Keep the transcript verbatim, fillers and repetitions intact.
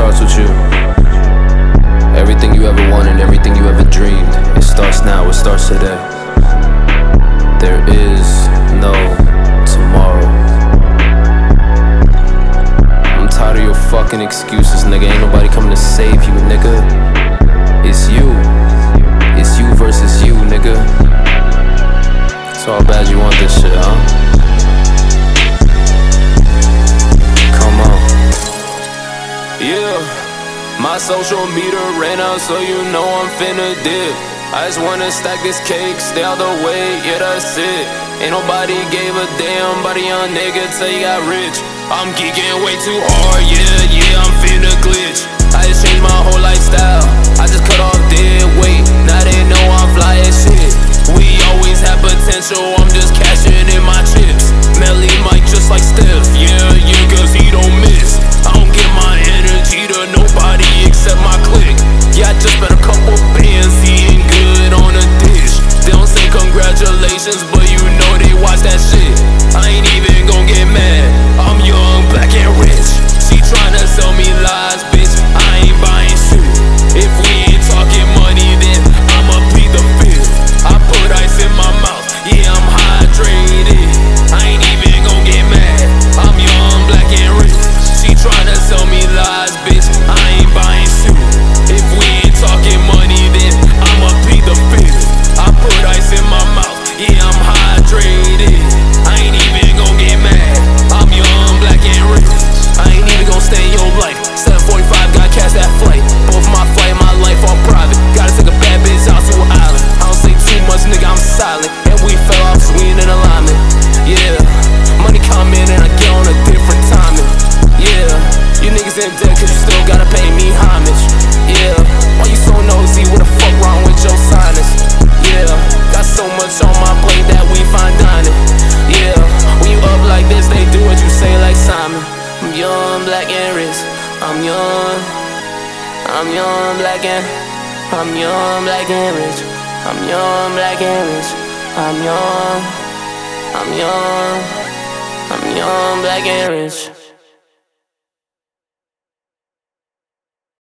starts with you. Everything you ever wanted, everything you ever dreamed, it starts now, it starts today. There is no tomorrow. I'm tired of your fucking excuses, nigga. Ain't nobody coming to save you, nigga. It's you. It's you versus you, nigga. So how bad you want this shit, huh? Come on. Yeah, my social meter ran out, so you know I'm finna dip. I just wanna stack this cake, stay out the way, yeah that's it. Ain't nobody gave a damn about a young nigga till he got rich. I'm geeking way too hard, yeah, yeah, I'm finna glitch. I just changed my whole lifestyle, I just cut off dead weight. Now they know I'm fly as shit. We always have potential, I'm just cashing in my chips. Melly Mike just like Steph, yeah, yeah, cause he don't miss. I don't give my energy to nobody except my clique. Yeah, I just spent a couple bands eating good on a dish. They don't say congratulations, but you know they watch that shit. I ain't even gon' get mad, I'm young, black and rich. She tryna sell me lies, bitch, I ain't buying shit. If we ain't talking money, then I'ma plead the fifth. I put ice in my mouth, yeah, I'm hydrated. I ain't even gon' get mad, I'm young, black and rich. She tryna sell me lies, bitch, I ain't buying shit. If we ain't talking money, then I'ma plead the fifth. I put ice in my mouth, yeah, I'm hydrated. I ain't even gon' get mad, I'm young, black and rich. I ain't even gon' stay in your life. seven forty-five, gotta catch that flight. Both my flight, my life all private. Gotta take a bad bitch out to an island. I don't say too much, nigga, I'm silent. And we fell off, so we ain't in alignment. Yeah, money come in and I get on a different timing. Yeah, you niggas in debt cause you still gotta pay me homage. Yeah, why you so nosy? What the fuck wrong with your sinus? Yeah, got so much on my plate that we fine dining. Yeah, when you up like this, they do what you say like Simon. I'm young, black and rich. I'm young. I'm young, black and I'm young, black and rich. I'm young, black and rich. I'm young. I'm young. I'm young, black and rich.